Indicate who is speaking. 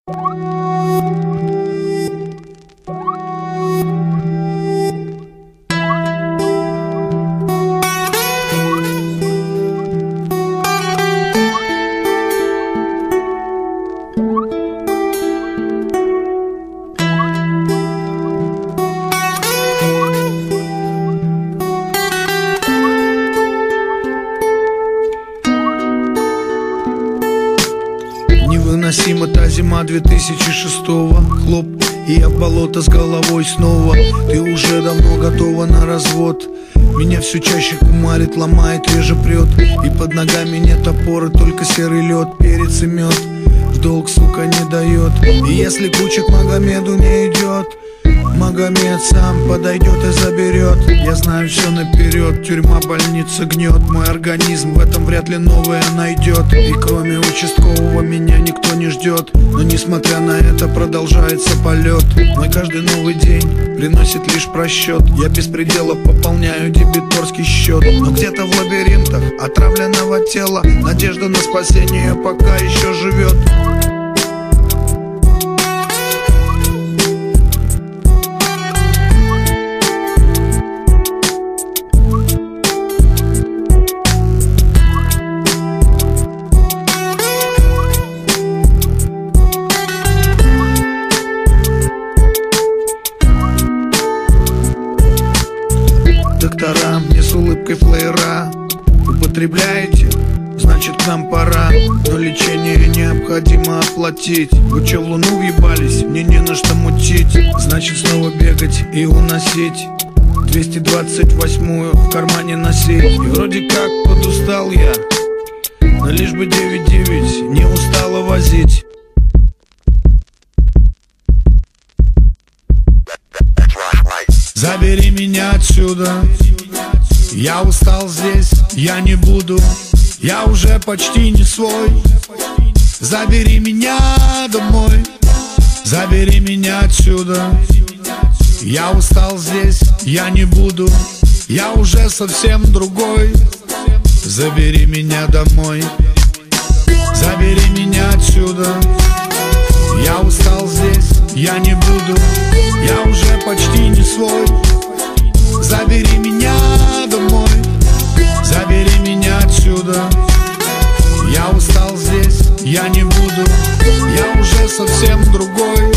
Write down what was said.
Speaker 1: Невыносима та зима 2006-го. Хлоп, и я в болото с головой снова. Ты уже давно готова на развод. Меня все чаще кумарит, ломает, реже прет. И под ногами нет опоры, только серый лед, перец и мед. В долг, сука, не дает. И если куча к Магомеду не идет, Магомед сам подойдет и заберет. Я знаю все наперед, тюрьма, больница гнет. Мой организм в этом вряд ли новое найдет. И кроме участкового меня никто не ждет. Но несмотря на это продолжается полет. Мой каждый новый день приносит лишь просчет. Я без предела пополняю дебиторский счет. Но где-то в лабиринтах отравленного тела надежда на спасение пока еще живет. Доктора мне с улыбкой флеера: употребляете? Значит, к нам пора. Но лечение необходимо оплатить. Вы че, в луну въебались? Мне не на что мутить. Значит, снова бегать и уносить 228-ю в кармане носить. И вроде как подустал я, но лишь бы 9-9 не устала возить. Забери меня отсюда, я устал здесь, я не буду, я уже почти не свой. Забери меня домой, забери меня отсюда, я устал здесь, я не буду, я уже совсем другой. Забери меня домой, забери меня отсюда, я устал здесь, я не буду, я уже почти не свой. Забери меня домой, забери меня отсюда, я устал здесь, я не буду, я уже совсем другой.